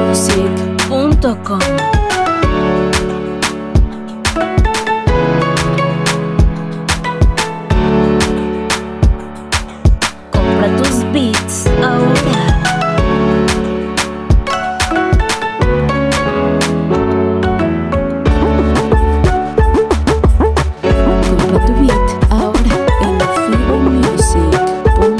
FiboMusic.com. Compra tus beats ahora. Compra tu beat ahora en FiboMusic.com.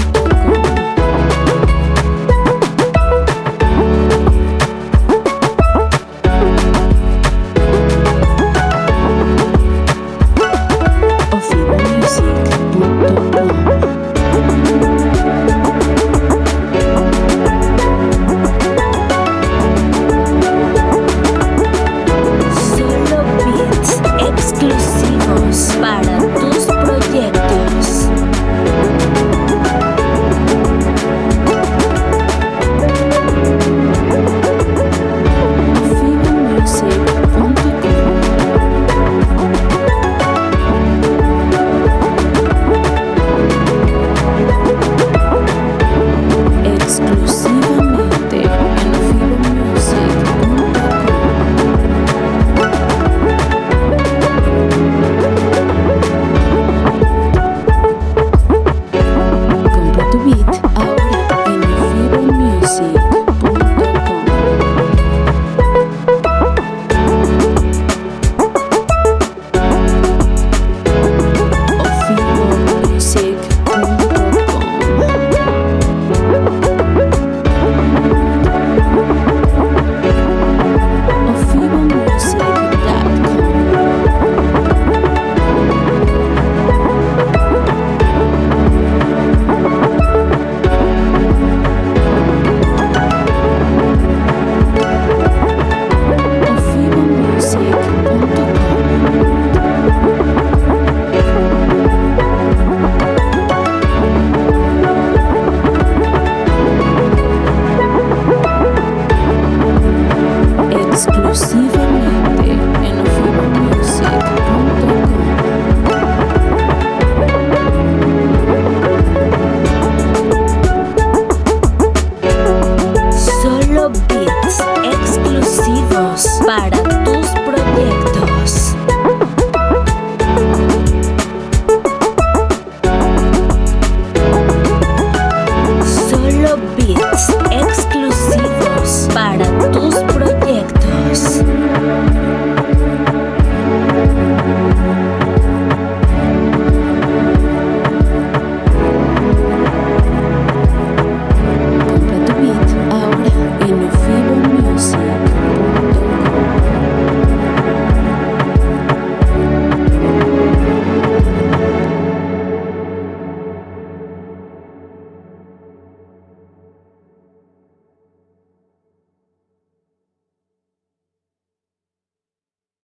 O FiboMusic.com. Solo beats exclusivos para tus proyectos. FiboMusic.com. Exclusivamente en FiboMusic.com. Compra tu beat ahora en FiboMusic.com. O FiboMusic.com. O FiboMusic.com. O FiboMusic.com. Exclusivamente en FiboMusic.com. Solo beats exclusivos para tus proyectos. Solo beats